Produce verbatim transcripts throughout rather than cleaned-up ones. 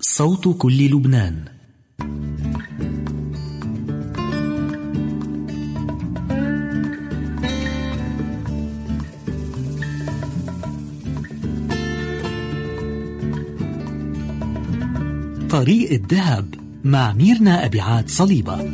صوت كل لبنان. طريق الذهب مع ميرنا أبيعات صليبة.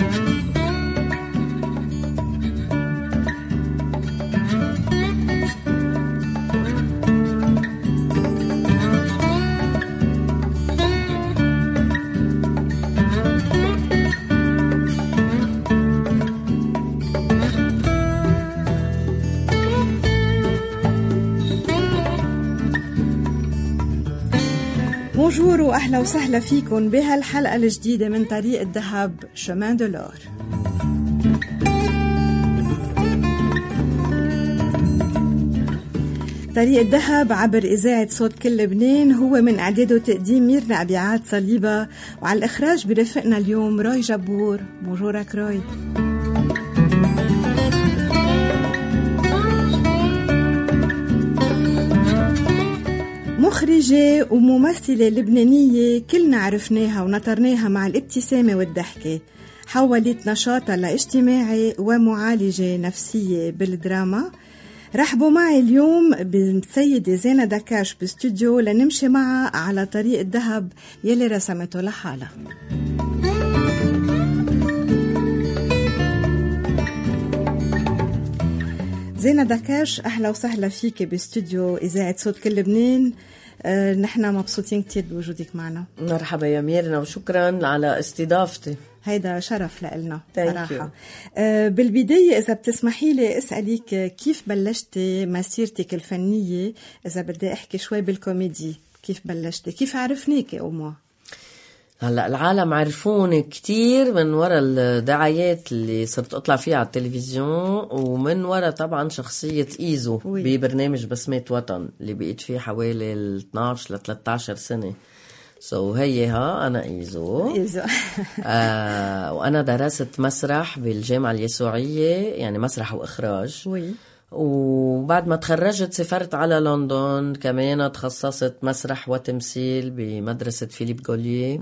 بونجور وأهلا وسهلا فيكم بهالحلقة الجديدة من طريق الذهب شمان دولار. طريق الذهب عبر إذاعة صوت كل لبنان هو من إعداد وتقديم ميرنا أبيعات صليبة، وعلى الإخراج برفقنا اليوم روي جبور. بونجورك روي. مخرجة وممثلة لبنانية كلنا عرفناها ونطرناها مع الابتسامة والضحكة، حولت نشاطها لاجتماعي ومعالجة نفسية بالدراما. رحبوا معي اليوم بالسيدة زينة دكاش باستوديو لنمشي معها على طريق الذهب يلي رسمته لحالها. زينة دكاش، أهلا وسهلا فيك باستوديو إذاعة صوت كل لبنان. أه نحن مبسوطين كتير بوجودك معنا. مرحبا يا ميرنا وشكرا على استضافتي. هيدا شرف لإلنا صراحة. أه بالبداية إذا بتسمحي لي أسألك كيف بلشتي مسيرتك الفنية؟ إذا بدي أحكي شوي بالكوميدي، كيف بلشتي؟ كيف عرفنيك أمه؟ هلا العالم عرفوني كتير من وراء الدعايات اللي صرت أطلع فيها على التلفزيون، ومن وراء طبعا شخصية إيزو وي. ببرنامج بسمة وطن اللي بقيت فيه حوالي اثناشر ل ثلاثة عشر سنة. سو so هي ها أنا إيزو, إيزو. آه وأنا درست مسرح بالجامعة اليسوعية، يعني مسرح وإخراج وي. وبعد ما تخرجت سافرت على لندن، كمان تخصصت مسرح وتمثيل بمدرسة فيليب غولييه.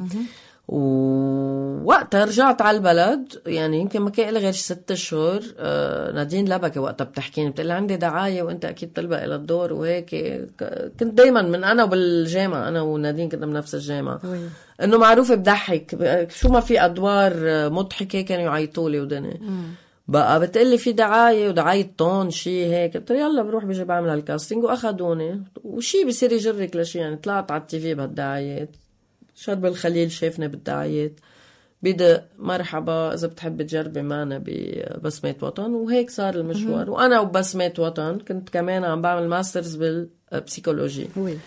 ووقتها رجعت على البلد، يعني يمكن ما كان لي غير ست اشهر. آه نادين لبكي وقتها بتحكيني، بتقلي عندي دعاية وانت اكيد تلبقي للدور وهيك. كنت دايما من انا وبالجامعة، انا ونادين كنا بنفس الجامعة، انه معروف بضحك، شو ما في ادوار مضحكة كانوا يعيطولي ودني. بقى بتقلي في دعاية ودعاية طون شي هيك، قلت يلا بروح بيجي بعمل هالكاستينج، واخدوني وشي بيصير يجرك لشي. يعني طلعت على التيفي بهالدعايات، شرب الخليل شافني بالدعايات، بدأ مرحبا إذا بتحب تجربي معنا ببسمة وطن، وهيك صار المشوار. وأنا وبسمة وطن كنت كمان عم بعمل ماسترز بالبسيكولوجي.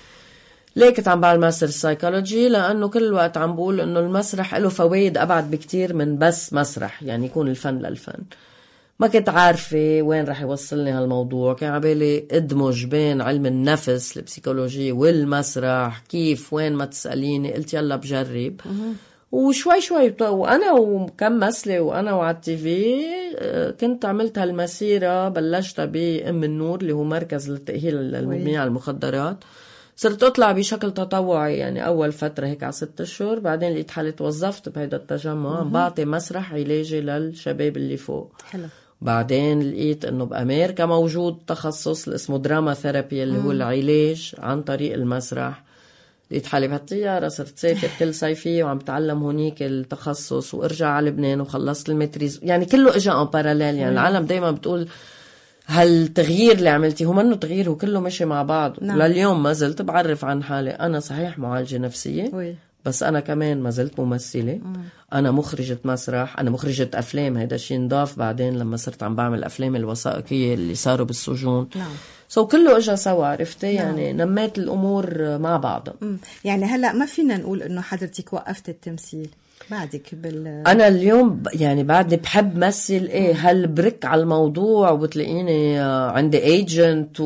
ليه كنت عم بعمل ماستر سايكولوجي؟ لأنه كل الوقت عم بقول إنه المسرح له فوائد أبعد بكتير من بس مسرح، يعني يكون الفن للفن. ما كنت عارفة وين رح يوصلني هالموضوع، كان عبالي ادمج بين علم النفس البسيكولوجي والمسرح، كيف وين ما تسأليني قلت يلا بجرب. وشوي شوي وأنا وكم مسلة وأنا وعلى التيفي كنت عملت هالمسيرة. بلشتها بأم النور اللي هو مركز للتأهيل المدمنين على المخدرات. صرت أطلع بشكل تطوعي، يعني أول فترة هيك على ست أشهر، بعدين لقيت حالي توظفت بهيدا التجمع بعطي مسرح علاجي للشباب اللي فوق. حلو. بعدين لقيت إنه بأمريكا موجود تخصص اسمه دراما ثيرابي اللي هو العلاج عن طريق المسرح. لقيت حالي بهالطيارة، صرت سافر كل صيفية وعم تعلم هونيك التخصص، وارجع على لبنان وخلصت الماتريز. يعني كله إجا ان باراليل. يعني العالم دايما بتقول هالتغيير اللي عملتي هو منه تغيير، هو كله ماشي مع بعض. نعم. لليوم ما زلت بعرف عن حالي أنا صحيح معالجة نفسية وي. بس أنا كمان ما زلت ممثلة. مم. أنا مخرجة مسرح، أنا مخرجة أفلام. هيدا شيء نضاف بعدين لما صرت عم بعمل أفلام الوثائقية اللي صاروا بالسجون. نعم. سو كله إجا سوا، عرفتي. نعم. يعني نميت الأمور مع بعضها. مم. يعني هلأ ما فينا نقول إنه حضرتك وقفت التمثيل بعدك بال... أنا اليوم يعني بعدني بحب مثل. إيه هل برك على الموضوع وبتلاقيني عندي ايجنت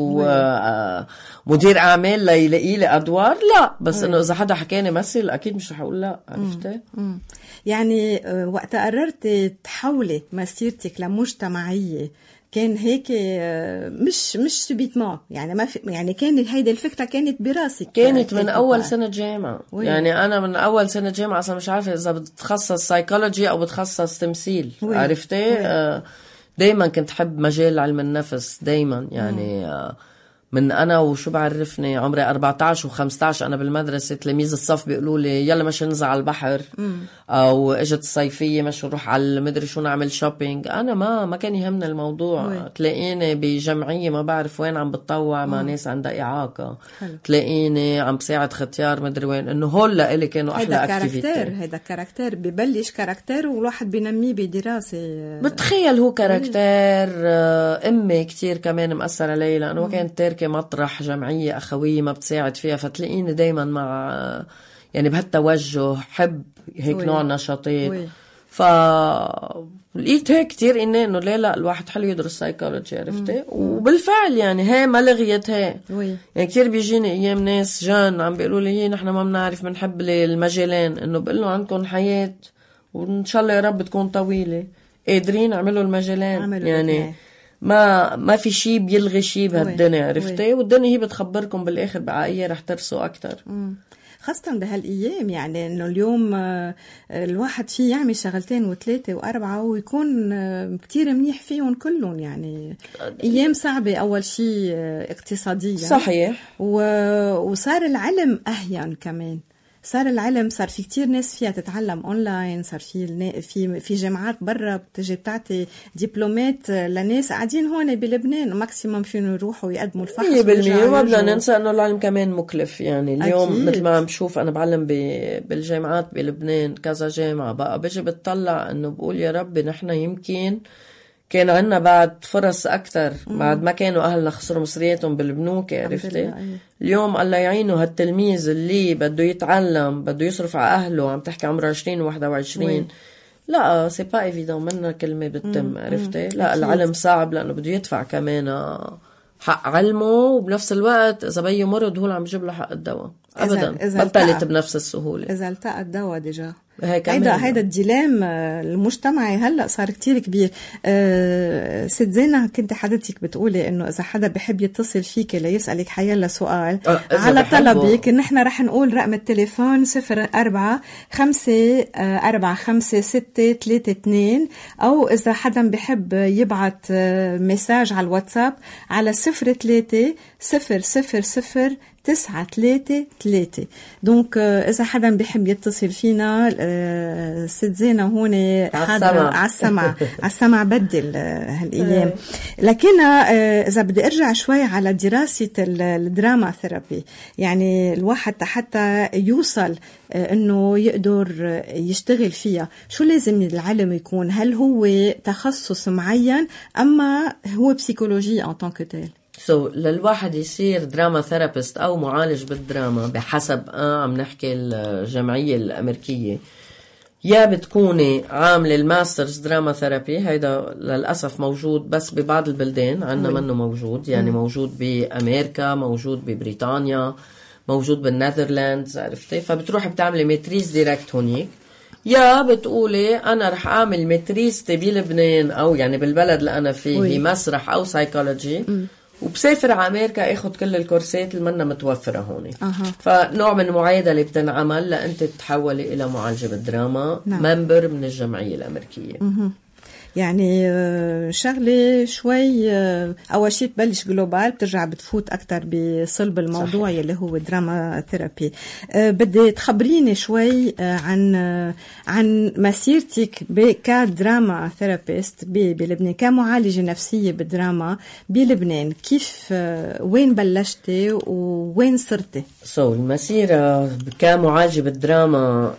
ومدير أعمال ليلاقي لي أدوار؟ لا، بس إنه إذا حدا حكاني مثل أكيد مش رح أقول لا. عرفتي؟ يعني وقت قررت تحولي مسيرتك لمجتمعية كان هيك مش مش سبيتما يعني ما في يعني كان هيدي الفكره كانت براسي كانت من اول سنه جامعه وي. يعني انا من اول سنه جامعه اصلا مش عارفه اذا بتخصص سايكولوجي او بتخصص تمثيل وي. عرفتي وي. دايما كنت حب مجال علم النفس دايما يعني مم. من انا وشو بعرفني عمري أربعتاشر و15 انا بالمدرسه تلاميذ الصف بيقولوا لي يلا مش ننزل على البحر مم. او اجت الصيفيه مش نروح على مدري شو نعمل شوبينج. انا ما ما كان يهمني الموضوع وي. تلاقيني بجمعيه ما بعرف وين عم بتطوع مع ناس عندها اعاقه حلو. تلاقيني عم بساعد ختيار مدري وين. انه هول لإلي كانوا احلى اكتيفيتي. هيدا كاركتير هيدا كاركتير ببلش كاركتير والواحد بينميه بدراسه. بتخيل هو كاركتير. امي كتير كمان مأثر علي لانه ما كانت تاركه مطرح جمعيه اخويه ما بتساعد فيها فتلاقيني دايما مع يعني بهالتوجه حب هيك وي. نوع نشاطات ف لقيت هيك كتير انه انه ليه لا الواحد حلو يدرس سايكولوجي عرفتي. وبالفعل يعني هي ما لغيت هي وي. يعني كتير بيجيني ايام ناس جان عم بيقولوا لي هي نحن ما بنعرف بنحب المجالين انه بقول له عندكم حياه وان شاء الله يا رب تكون طويله قادرين اعملوا المجالين يعني بيه. ما ما في شيء بيلغي شيء بهالدنيا عرفتي. والدنيا هي بتخبركم بالاخر بعقية رح ترسوا اكتر مم. خاصة بهالأيام يعني إنه اليوم الواحد فيه يعمل شغلتين وثلاثة وأربعة ويكون كتير منيح فيهم كلهم يعني أيام صعبة أول شيء اقتصاديا صحيح وصار العلم أهين كمان. صار العلم صار في كتير ناس فيها تتعلم اونلاين. صار في في في جامعات برا بتجي بتعطي دبلومات لناس قاعدين هون بلبنان ماكسيموم فيهم يروحوا يقدموا الفحص مية بالمية. وما بدنا ننسى انه العلم كمان مكلف يعني اليوم أكيد. مثل ما عم بشوف انا بعلم بالجامعات بلبنان كذا جامعه بقى بيجي بتطلع انه بقول يا ربي نحن يمكن كان عنا بعد فرص أكتر بعد ما كانوا أهلنا خسروا مصرياتهم بالبنوك عرفتي. اليوم الله يعينه هالتلميذ اللي بده يتعلم بده يصرف على أهله عم تحكي عمره عشرين وواحد وعشرين لا سي با إيفيدون منا كلمة بتتم عرفتي. لا أكيد. العلم صعب لأنه بده يدفع كمان حق علمه وبنفس الوقت إذا بيه مرض هو اللي عم يجيب له حق الدواء أبدا بطلت بنفس السهولة إذا التقى الدواء ديجا. هيدا هيدا الديلام المجتمعي هلا صار كتير كبير. أه ست زينة كنت حضرتك بتقولي انه اذا حدا بحب يتصل فيك ليسألك حيلا سؤال أه على طلبك نحن رح نقول رقم التليفون صفر أربعة خمسة أربعة خمسة ستة ثلاثة اثنين او اذا حدا بحب يبعت مساج على الواتساب على صفر ثلاثة صفر صفر صفر تسعة ثلاثة ثلاثة. دونك إذا حدا بيحب يتصل فينا ست زينة هون حاضرة على السمع على السمع بدل هالأيام. لكن إذا بدي أرجع شوي على دراسة الدراما ثيرابي يعني الواحد حتى يوصل إنه يقدر يشتغل فيها شو لازم العلم يكون؟ هل هو تخصص معين أما هو بسيكولوجي أن طان كتيل؟ سو so, للواحد يصير دراما ثيرابيست أو معالج بالدراما بحسب آه عم نحكي الجمعية الأمريكية يا بتكوني عاملة الماسترز دراما ثيرابي هيدا للأسف موجود بس ببعض البلدان عنا منه موجود يعني موجود بأمريكا موجود ببريطانيا موجود بالنيذرلاندز عرفتي. فبتروحي بتعملي ماتريز ديركت هونيك يا بتقولي أنا رح أعمل ماتريزتي بلبنان أو يعني بالبلد اللي أنا فيه هي مسرح أو سايكولوجي وبسافر على أمريكا أخذ كل الكورسات اللي منا متوفرة هون. أه. فنوع من المعايدة بتنعمل لأنت تتحولي إلى معالجة بالدراما نعم. ممبر من الجمعية الأمريكية. أه. يعني شغلة شوي أول شيء تبلش جلوبال بترجع بتفوت أكتر بصلب الموضوع صحيح. اللي هو دراما ثيرابي. بدي تخبريني شوي عن عن مسيرتك كدراما ثيرابيست بلبنان كمعالجة نفسية بالدراما بلبنان كيف وين بلشتي وين صرتي؟ سو so, المسيرة كمعالجة بالدراما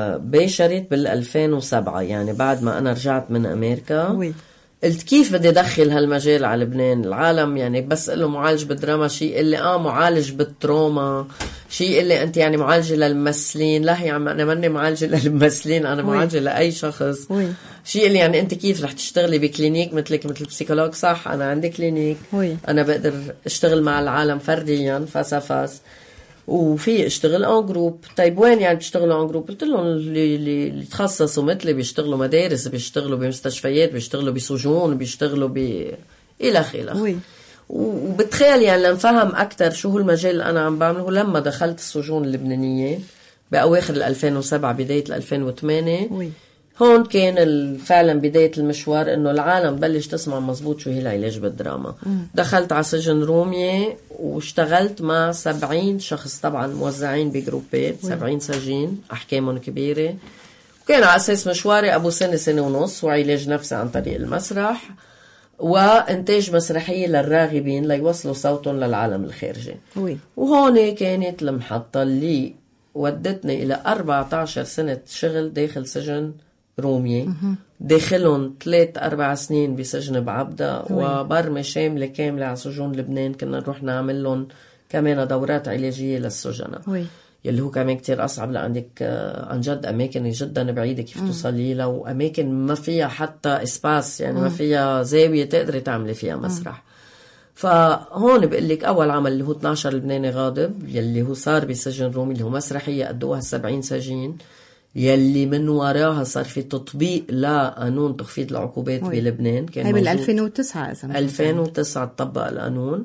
بشرت بالألفين وسبعة يعني بعد ما أنا رجعت من أمريكا وي. قلت كيف بدي أدخل هالمجال على لبنان. العالم يعني بس قله معالج بالدراما شيء اللي آه معالج بالتروما شيء اللي أنت يعني معالجة للممثلين. لا هي أنا ماني معالجة للممثلين أنا معالجة لأي شخص وي. شيء اللي يعني أنت كيف رح تشتغلي بكلينيك مثلك مثل بسيكولوج صح أنا عندي كلينيك وي. أنا بقدر أشتغل مع العالم فرديا فاسا فاس وفي اشتغل ان جروب. طيب وين يعني بتشتغلوا ان جروب؟ قلت لهم اللي اللي تخصصوا مثلي بيشتغلوا مدارس بيشتغلوا بمستشفيات بيشتغلوا بسجون بيشتغلوا ب إلخ إلخ. وي. وبتخيل يعني لنفهم أكتر شو هو المجال اللي أنا عم بعمله لما دخلت السجون اللبنانية بأواخر ألفين وسبعة بداية ألفين وثمانية. وي. هون كان فعلا بداية المشوار إنه العالم بلش تسمع مزبوط شو هي العلاج بالدراما. مم. دخلت على سجن رومية واشتغلت مع سبعين شخص طبعا موزعين بجروبات، سبعين سجين أحكامهم كبيرة. وكان على أساس مشواري أبو سنة سنة ونص وعلاج نفسي عن طريق المسرح وإنتاج مسرحية للراغبين ليوصلوا صوتهم للعالم الخارجي. وي. وهون كانت المحطة اللي ودتني إلى أربعة عشر سنة شغل داخل سجن رومية، داخلهم ثلاث أربع سنين بسجن بعبدة وبرمة شاملة كاملة على سجون لبنان. كنا نروح نعمل لهم كمان دورات علاجية للسجناء يلي هو كمان كتير أصعب لأنك عن جد أماكن جدا بعيدة كيف توصلي لها، وأماكن ما فيها حتى إسباس يعني مم. ما فيها زاوية تقدري تعملي فيها مسرح. مم. فهون بقلك أول عمل اللي هو اثني عشر لبناني غاضب يلي هو صار بسجن رومي اللي هو مسرحية قدوها السبعين سجين يلي من وراها صار في تطبيق لقانون تخفيض العقوبات وي. بلبنان كان هاي بال ألفين وتسعة ألفين وتسعة طبق القانون.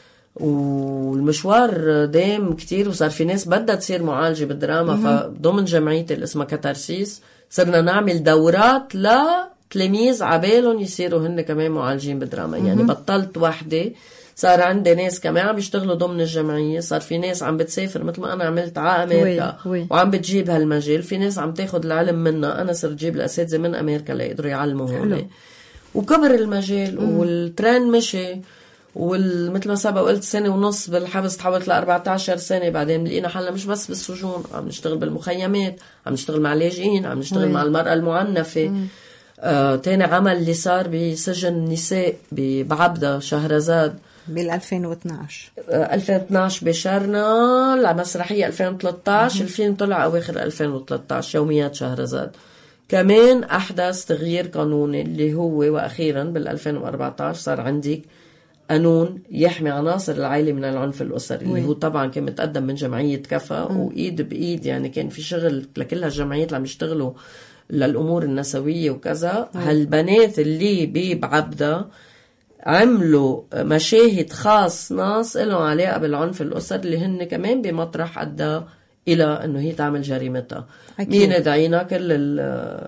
والمشوار دام كتير وصار في ناس بدها تصير معالجة بالدراما. فضمن جمعيتي اللي اسمها كاتارسيس صرنا نعمل دورات لتلاميذ عبالهم يصيروا هن كمان معالجين بالدراما. يعني بطلت وحدة، صار عندي ناس كمان عم يشتغلوا ضمن الجمعية، صار في ناس عم بتسافر مثل ما أنا عملت على أمريكا وي. وي. وعم بتجيب هالمجال، في ناس عم تاخد العلم منا، أنا صرت جيب الأساتذة من أمريكا ليقدروا يعلموا هون. وكبر المجال مم. والترين مشي، ومثل ما سبق قلت سنة ونص بالحبس تحولت ل أربعة عشر سنة. بعدين لقينا حالنا مش بس بالسجون، عم نشتغل بالمخيمات، عم نشتغل مع لاجئين، عم نشتغل وي. مع المرأة المعنفة. آه، تاني عمل اللي صار بسجن نساء بعبدة شهرزاد بال ألفين واثناشر آه، ألفين واثناشر بشرنا لمسرحية ألفين وثلاثة عشر. الفيلم طلع أواخر ألفين وثلاثة عشر يوميات شهرزاد. كمان أحدث تغيير قانوني اللي هو وأخيرا بال ألفين وأربعة عشر صار عندك قانون يحمي عناصر العائلة من العنف الأسري اللي هو طبعا كان متقدم من جمعية كفا م. وإيد بإيد. يعني كان في شغل لكل هالجمعيات اللي عم يشتغلوا للأمور النسوية وكذا. م. هالبنات اللي بعبدة عملوا مشاهد خاص ناس لهم علاقة بالعنف الأسري اللي هن كمان بمطرح أدى إلى أنه هي تعمل جريمتها. مين دعينا كل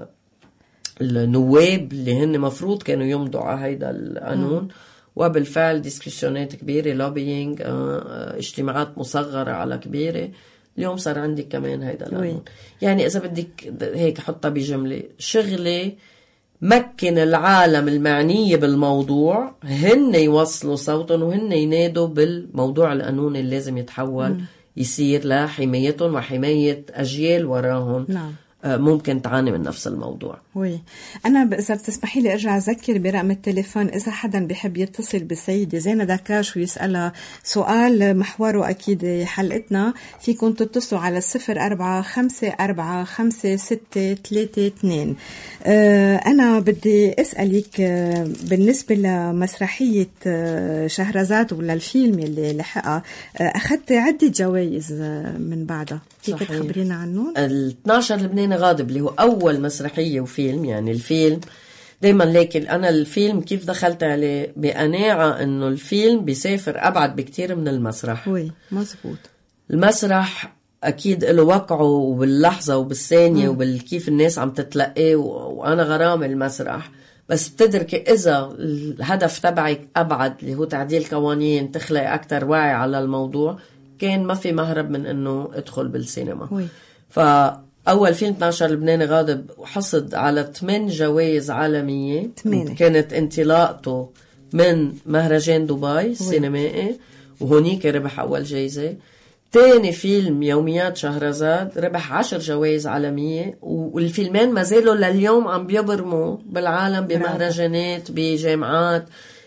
النواب اللي هن مفروض كانوا يمضوا على هيدا القانون. م. وبالفعل ديسكشنات كبيرة، لوبينج، اجتماعات مصغرة على كبيرة. اليوم صار عندك كمان هيدا القانون. يعني إذا بدك هيك حطها بجملة، شغلي مكن العالم المعنية بالموضوع هن يوصلوا صوتهم وهن ينادوا بالموضوع القانوني اللي لازم يتحول م. يصير لحمايتهم وحماية أجيال وراهم. نعم. ممكن تعاني من نفس الموضوع. وي. أنا إذا بتسمحي لي أرجع أذكر برقم التليفون إذا حدا بيحب يتصل بسيدة زينة دكاش ويسألها سؤال محوره أكيد حلقتنا، فيكم تتصلوا على صفر أربعة خمسة أربعة خمسة ستة ثلاثة اثنين. أنا بدي أسألك بالنسبة لمسرحية شهرزاد ولا الفيلم اللي لحقها، أخذت عدة جوائز من بعدها، فيك تخبرينا عنهم؟ ال اثني عشر لبناني غاضب اللي هو أول مسرحية وفيلم. يعني الفيلم دايما لكن أنا الفيلم كيف دخلت عليه بقناعة إنه الفيلم بيسافر أبعد بكتير من المسرح. وي مزبوط. المسرح أكيد له وقعه وباللحظة وبالثانية وبالكيف الناس عم تتلقيه، وأنا غرام المسرح. بس بتدركي إذا الهدف تبعك أبعد اللي هو تعديل قوانين، تخلق أكتر وعي على الموضوع، كان ما في مهرب من إنه أدخل بالسينما. وي. فأول فيلم اثني عشر لبناني غاضب حصد على ثمان جوائز عالمية. تمانية. كانت انطلاقته من مهرجان دبي السينمائي وهونيك ربح أول جايزة. تاني فيلم يوميات شهرزاد ربح عشر جوائز عالمية، والفيلمين ما زالوا لليوم عم بيبرموا بالعالم بمهرجانات بجامعات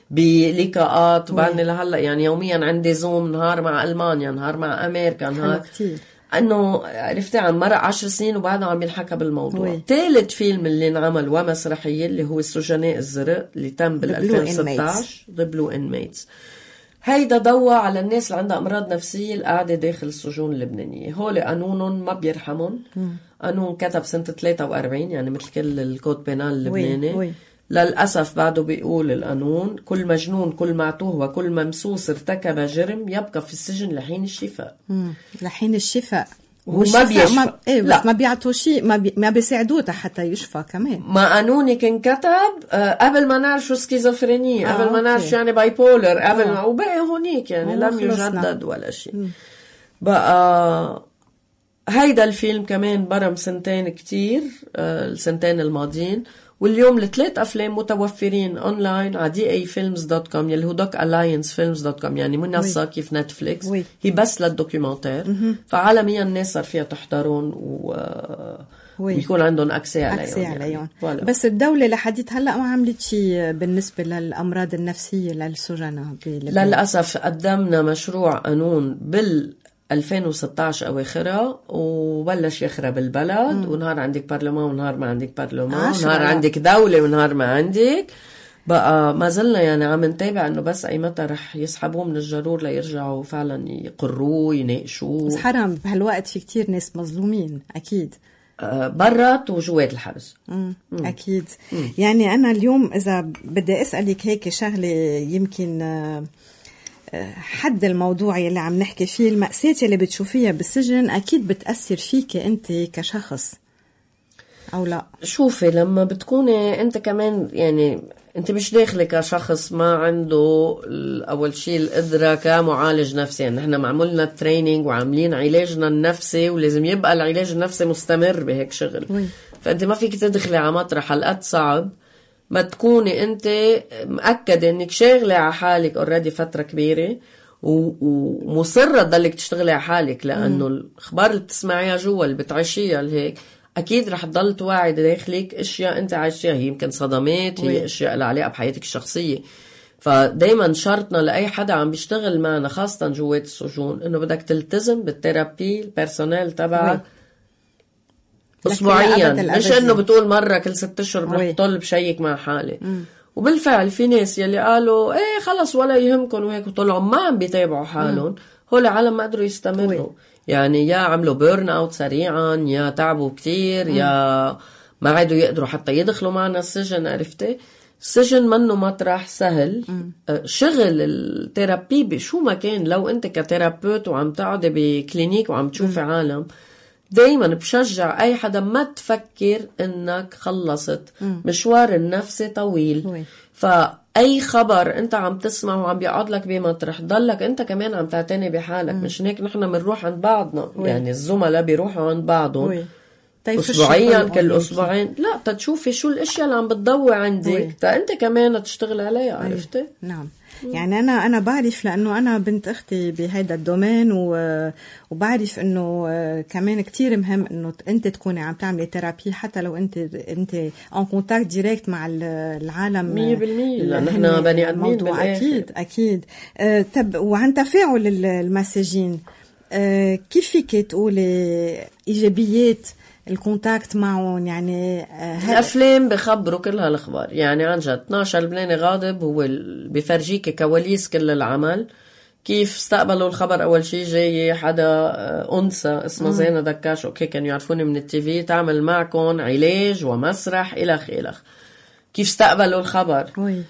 بلقاءات. وبعدني لهلا يعني يوميا عندي زوم، نهار مع ألمانيا، نهار مع أمريكا، نهار كتير. انه عرفتي عن مرق عشر سنين وبعدها عم يلحكى بالموضوع. ثالث فيلم اللي انعمل ومسرحية اللي هو السجناء الزرق اللي تم بال ألفين وستة عشر The Blue Inmates. هيدا ضوى على الناس اللي عندها أمراض نفسية القاعدة داخل السجون اللبنانية. هول قانونهم ما بيرحمون. قانون كتب سنة ثلاثة وأربعين يعني مثل كل الكود بينال اللبناني. وي. وي. للأسف بعده بيقول القانون كل مجنون كل معتوه وكل ممسوس ارتكب جرم يبقى في السجن لحين الشفاء. مم. لحين الشفاء هو ما بيشفى ما... ايه بس لا. ما بيعطوا شيء، ما, بي... ما بيساعدوه حتى يشفى كمان. ما قانوني كان كتب آه قبل ما نعرف شو سكيزوفرينيا، آه قبل ما نعرف شو يعني باي بولر، قبل آه. ما وبقى هونيك يعني لم يجدد ولا شيء. م. بقى هيدا الفيلم كمان برم سنتين كتير، آه السنتين الماضيين، واليوم الثلاث أفلام متوفرين أونلاين على دي اي فيلمز دوت كوم يلي هو دوك ألاينس فيلمز دوت كوم، يعني منصة كيف نتفليكس وي. هي بس للدوكيومنتير، فعالميا الناس صار فيها تحضرون و... ويكون عندهم أكسي عليهم يعني. بس الدولة لحديت هلأ ما عملت شيء بالنسبة للأمراض النفسية للسجناء. للأسف قدمنا مشروع قانون بال ألفين وستة عشر أواخرها وبلش يخرب البلد، مم. ونهار عندك برلمان ونهار ما عندك برلمان، ونهار عندك دولة ونهار ما عندك. بقى ما زلنا يعني عم نتابع انه بس اي متى رح يسحبوه من الجرور ليرجعوا فعلا يقروه يناقشوه. بس حرام بهالوقت في كتير ناس مظلومين اكيد آه برات وجوات الحبس. مم. مم. اكيد. مم. يعني انا اليوم اذا بدي اسالك هيك شغله يمكن آه حد الموضوع اللي عم نحكي فيه، المأساة اللي بتشوفيها بالسجن أكيد بتأثر فيك أنت كشخص أو لا؟ شوفي لما بتكوني أنت كمان يعني أنت مش داخلة كشخص ما عنده أول شيء القدرة كمعالج نفسي، يعني نحن معمولنا ترينينج وعاملين علاجنا النفسي ولازم يبقى العلاج النفسي مستمر بهيك شغل. وي. فأنت ما فيك تدخلي على مطرح هالقد صعب ما تكوني انت مأكدة انك شاغلة على حالك اوريدي فترة كبيرة ومصرة تضلك تشتغلي على حالك، لانه الاخبار اللي بتسمعيها جوا اللي بتعيشيها هيك اكيد رح تضل توعي داخلك اشياء انت عايشيها، هي يمكن صدمات، هي اشياء لها علاقة بحياتك الشخصية. فدايما شرطنا لأي حدا عم بيشتغل معنا خاصة جوات السجون انه بدك تلتزم بالثيرابي البيرسونيل تبعك أسبوعيا، مش إنه بتقول مرة كل ست أشهر بروح طل بشيك مع حالي. مم. وبالفعل في ناس يلي قالوا إيه خلص ولا يهمكن وهيك وطلعوا ما عم بيتابعوا حالهم، هول عالم ما قدروا يستمروا. وي. يعني يا عملوا بيرن أوت سريعا، يا تعبوا كتير، مم. يا ما عادوا يقدروا حتى يدخلوا معنا السجن. عرفتي السجن منه مطرح سهل. مم. شغل الثيرابي بشو ما كان، لو أنت كثيرابيوت وعم تقعدي بكلينيك وعم تشوفي مم. عالم، دايما بشجع اي حدا ما تفكر انك خلصت. مم. مشوار النفسي طويل. وي. فاي خبر انت عم تسمعه وعم بيقعد لك بمطرح ضلك انت كمان عم تعتني بحالك. مم. مش هيك نحن بنروح عند بعضنا. وي. يعني الزملاء بيروحوا عند بعضهم اسبوعيا كل اسبوعين، لا تتشوفي شو الاشياء اللي عم بتضوي عندك فانت كمان تشتغل عليها. عرفتي؟ نعم. يعني أنا أنا بعرف لأنه أنا بنت أختي بهيدا الدومين وبعرف إنه كمان كتير مهم إنه أنت تكوني عم تعملي ثيرابي حتى لو أنت أنت أن كونتاكت ديريكت مع العالم مية بالمية لأن إحنا بني آدمين بالآخر. أكيد أكيد. أه طب وعن تفاعل المساجين أه كيف فيك تقولي إيجابيات الكونتاكت معهم؟ يعني الافلام بخبروا كل هالاخبار، يعني عن جد اثناشر لبناني غاضب هو بيفرجيك كواليس كل العمل، كيف استقبلوا الخبر. اول شيء جاي حدا انثى اسمها زينة دكاش، اوكي كانوا يعرفوني من التي في، تعمل معكم علاج ومسرح الخ الخ. كيف استقبلوا الخبر؟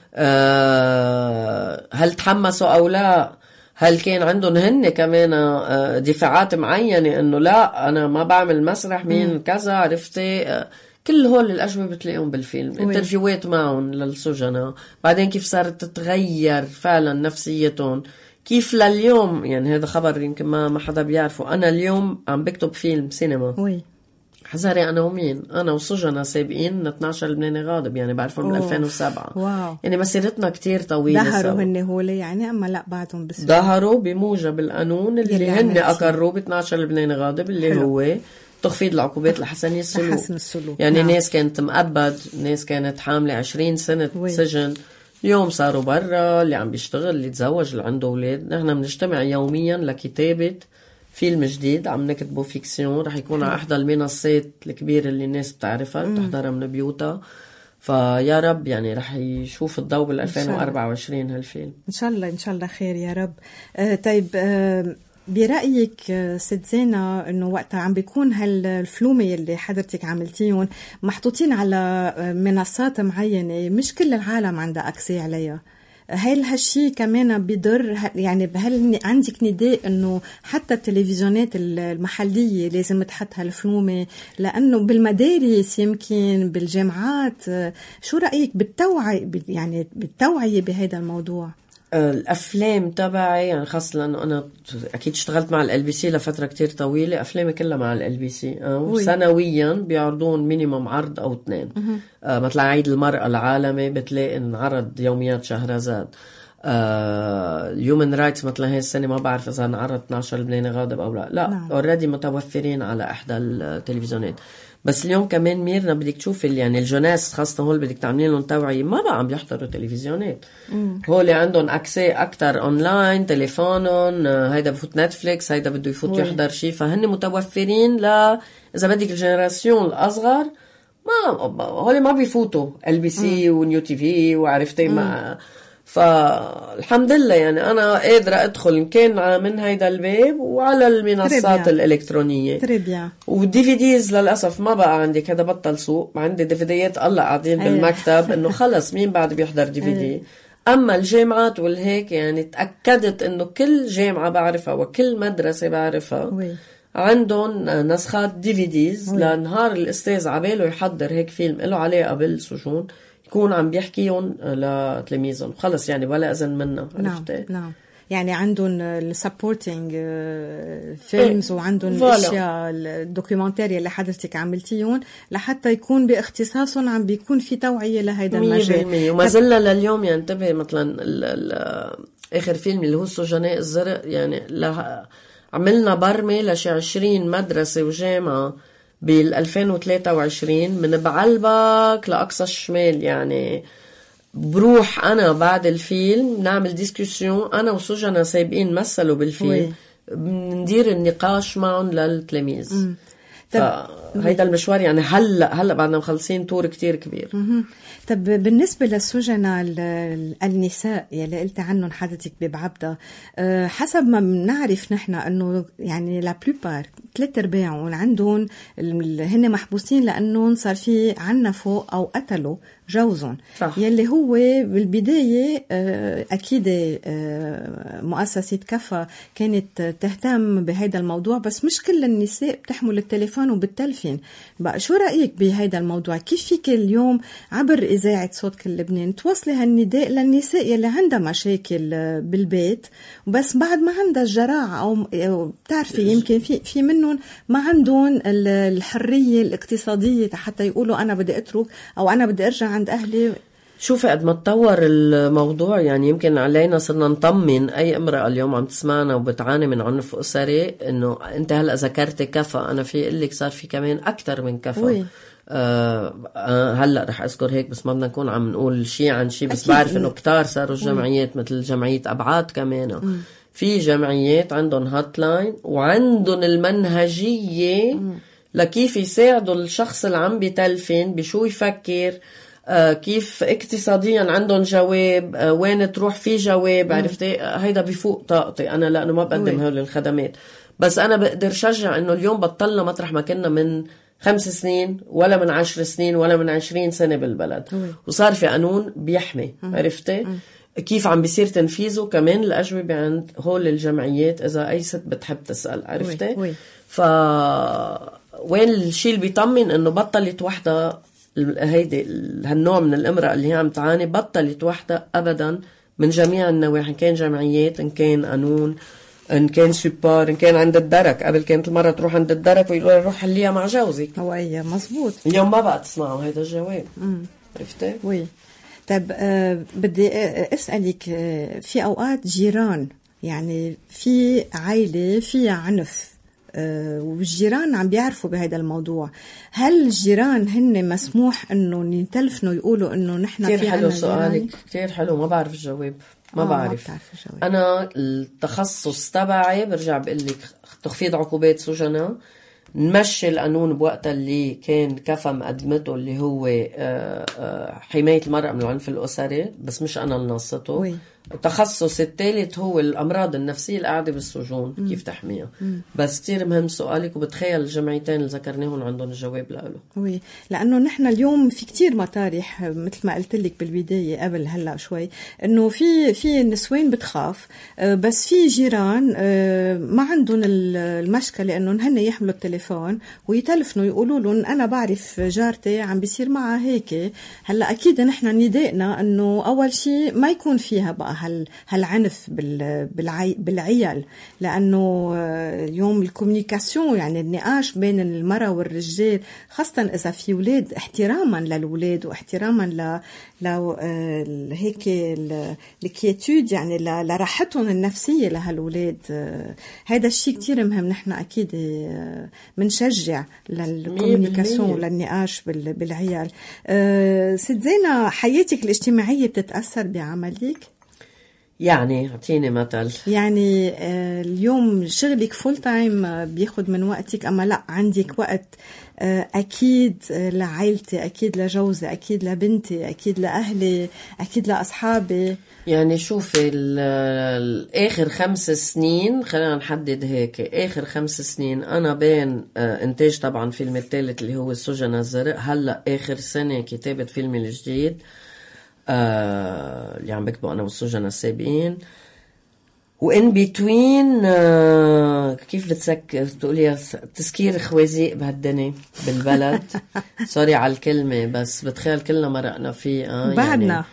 آه هل تحمسوا او لا؟ هل كان عندهم هن كمان دفاعات معينة انه لا انا ما بعمل مسرح مين كذا؟ عرفتي؟ كل هول الأجوبة بتلاقيهم بالفيلم. انترفيوات معهم للسجناء، بعدين كيف صارت تتغير فعلا نفسيتهم، كيف لليوم. يعني هذا خبر يمكن ما ما حدا بيعرفه، انا اليوم عم بكتب فيلم سينما. وي. حزاري انا ومين انا وسجناء سابقين اثناشر لبناني غاضب، يعني بعرفهم من ألفين وسبعة. واو. يعني مسيرتنا كتير طويله. ظهروا هن هولي يعني اما لا بعدهم بس ظهروا بموجب القانون اللي هن اقروا ب اثناشر لبناني غاضب اللي حلو. هو تخفيض العقوبات لحسن السلوك. لحسن السلوك. يعني نعم. ناس كانت مقبض، ناس كانت حامله عشرين سنه وي. سجن، اليوم صاروا برا، اللي عم بيشتغل، اللي تزوج، اللي عنده اولاد. نحن بنجتمع يوميا لكتابه فيلم جديد عم نكتبه فيكسيون، رح يكون على احدى المنصات الكبيرة اللي الناس بتعرفها بتحضرها من بيوتها. فيا رب يعني رح يشوف الضوء بال ألفين وأربعة وعشرين هالفيلم ان شاء الله. ان شاء الله خير يا رب. آه طيب آه برأيك ست زينة انه وقتها عم بيكون هالفلومة اللي حضرتك عملتيهم محطوطين على منصات معينة مش كل العالم عندها اكسي عليها، هل هالشي كمان بيضر؟ يعني هل عندك نداء انه حتى التلفزيونات المحلية لازم تحط هالفلومة؟ لانه بالمدارس يمكن بالجامعات، شو رأيك بالتوعية يعني بالتوعية بهذا الموضوع؟ الافلام تبعي يعني خاصه لانه انا اكيد اشتغلت مع ال بي سي لفتره كتير طويله، افلامي كلها مع ال بي سي سنويا بيعرضون مينيموم عرض او اثنين. آه مثلا عيد المراه العالمي بتلاقي انعرض يوميات شهرزاد. الهيومن رايتس مثلا هاي السنه ما بعرف اذا انعرض اثني عشر لبناني غاضب او لا لا اوريدي متوفرين على احدى التلفزيونات. بس اليوم كمان ميرنا بدك تشوف يعني الجناس خاصة هول بدك تعملين لهم توعية، ما بقى عم بيحضروا تلفزيونات. هول عندهم اكسي اكتر اونلاين، تليفونهم، هيدا بفوت نتفليكس، هيدا بده يفوت وي. يحضر شيء، فهن متوفرين. لا اذا بدك الجنراسيون الاصغر ما هول ما بيفوتوا ال بي سي ونيو تي في وعرفتي ما. فالحمد لله يعني أنا قادرة أدخل إن كان من هيدا الباب وعلى المنصات الإلكترونية. تريبيا. ودي في ديز للأسف ما بقى عندي، هذا بطل سوق. عندي دي في ديات الله قاعدين بالمكتب إنه خلص مين بعد بيحضر دي في دي. أما الجامعات والهيك يعني تأكدت إنه كل جامعة بعرفها وكل مدرسة بعرفها وي. عندهم نسخات دي في ديز لنهار الأستاذ عباله يحضر هيك فيلم له علاقة بالسجون يكون عم بيحكيهم لتلاميذهم خلص يعني ولا أذن منا. عرفتي؟ نعم نعم. يعني عندهم السبورتينج فيلمز وعندهم الاشياء الدوكيومنتاري اللي حضرتك عملتيهم لحتى يكون باختصاصهم عم بيكون في توعية لهيدا المجال. وما زلنا لليوم ينتبه مثلا ال ال اخر فيلم اللي هو السجناء الزرق يعني عملنا برمي لشي عشرين مدرسة وجامعة بال ألفين وثلاثة وعشرين من بعلبك لأقصى الشمال. يعني بروح أنا بعد الفيلم نعمل ديسكوسيون أنا وسجناء سابقين مثلوا بالفيلم بندير النقاش معهم للتلاميذ. هيدا المشوار يعني هلا هلا بعدنا مخلصين تور كتير كبير. مم. طب بالنسبة للسجناء النساء يلي قلت عنهم حضرتك ببعبدة، حسب ما بنعرف نحن انه يعني لا بلوبار ثلاث ارباعهم عندهم هن محبوسين لانهم صار في عنفوا او قتلوا جوزهم. صح. يلي هو بالبداية أكيد مؤسسة كفا كانت تهتم بهذا الموضوع، بس مش كل النساء بتحمل التليفون وبالتلفين. بقى شو رأيك بهذا الموضوع؟ كيف فيك اليوم عبر إذاعة صوت كل لبنان توصلي هالنداء للنساء يلي عندها مشاكل بالبيت بس بعد ما عندها الجراعة أو بتعرفي يمكن في في منهم ما عندهم الحرية الاقتصادية حتى يقولوا أنا بدي أترك أو أنا بدي أرجع عند أهلي. شوفي قد ما تطور الموضوع يعني يمكن علينا صرنا نطمن أي امرأة اليوم عم تسمعنا وبتعاني من عنف أسري إنه أنت هلأ ذكرت كفا، أنا في قلك صار في كمان أكتر من كفا. آه آه هلأ رح أذكر هيك بس ما بدنا نكون عم نقول شيء عن شيء، بس بعرف إنه كتار صاروا الجمعيات مثل جمعية أبعاد كمان. م. في جمعيات عندهم هاتلاين وعندهم المنهجية م. لكيف يساعدوا الشخص اللي عم بيتلفن بشو يفكر، آه كيف اقتصاديا عندهم جواب، آه وين تروح في جواب. عرفتي هيدا بفوق طاقتي أنا لأنه ما بقدم هول الخدمات، بس أنا بقدر شجع إنه اليوم بطلنا مطرح ما كنا من خمس سنين ولا من عشر سنين ولا من عشرين سنة بالبلد وي. وصار في قانون بيحمي. مم. عرفتي مم. كيف عم بيصير تنفيذه كمان الأجوبة عند هول الجمعيات إذا أي ست بتحب تسأل. عرفتي وي. ف وين الشيء اللي بيطمن إنه بطلت وحدة هيدي هالنوع من الامرأة اللي هي عم تعاني بطلت وحدة أبدا من جميع النواحي، إن كان جمعيات إن كان قانون إن كان سوبار إن كان عند الدرك. قبل كانت المرة تروح عند الدرك ويقولوا روح حليها مع جوزك. هو أيه مزبوط. اليوم ما بقى تسمعوا هيدا الجواب. عرفتي؟ وي. طب آه بدي أسألك، آه في أوقات جيران يعني في عائلة فيها عنف آه والجيران عم بيعرفوا بهذا الموضوع، هل الجيران هن مسموح إنه يتلفنوا يقولوا إنه نحن في عنا كتير حلو سؤالك، كتير حلو. ما بعرف الجواب ما آه بعرف. أنا التخصص تبعي برجع بقلك تخفيض عقوبات سجناء، نمشي القانون بوقتها اللي كان كفا مقدمته اللي هو حماية المرأة من العنف الأسري، بس مش أنا اللي نصته. تخصص الثالث هو الأمراض النفسية القاعدة بالسجون، م. كيف تحميها. م. بس كتير مهم سؤالك، وبتخيل الجمعيتين اللي ذكرناهم عندهم الجواب له. وي، لأنه نحن اليوم في كتير مطارح مثل ما قلت لك بالبداية قبل هلا شوي، إنه في في نسوان بتخاف، بس في جيران ما عندهم المشكلة إنه هن يحملوا التليفون ويتلفنوا يقولوا لهم أنا بعرف جارتي عم بيصير معها هيك. هلا أكيد نحن ندائنا إنه أول شيء ما يكون فيها بقى هال هالعنف بالعي بالعيال، لأنه يوم الكوميونيكاسيون يعني النقاش بين المرأة والرجال، خاصة إذا في ولاد، احتراما للولاد واحتراما ل ل هيك الكيتود يعني لراحتهم النفسية لهالولاد. هذا الشيء كتير مهم. نحن أكيد منشجع للكوميونيكاسيون وللنقاش بالعيال. ست زينة، حياتك الاجتماعية بتتأثر بعملك؟ يعني اعطيني مثل. يعني اليوم شغلك فول تايم بياخد من وقتك، اما لا عندك وقت اكيد لعائلتي، اكيد لجوزي، اكيد لبنتي، اكيد لاهلي، اكيد لاصحابي. يعني شوفي الاخر خمس سنين، خلينا نحدد هيك، اخر خمس سنين انا بين انتاج طبعا فيلم الثالث اللي هو السجن الزرق، هلا اخر سنة كتابة فيلمي الجديد آه اللي عم بكتبه أنا والسجناء السابقين، وإن بيتوين آه كيف بتسكر تقولي تسكير خوازيق بهالدنيا بالبلد. سوري على الكلمة، بس بتخيل كلنا مرقنا فيه. آه بعدنا يعني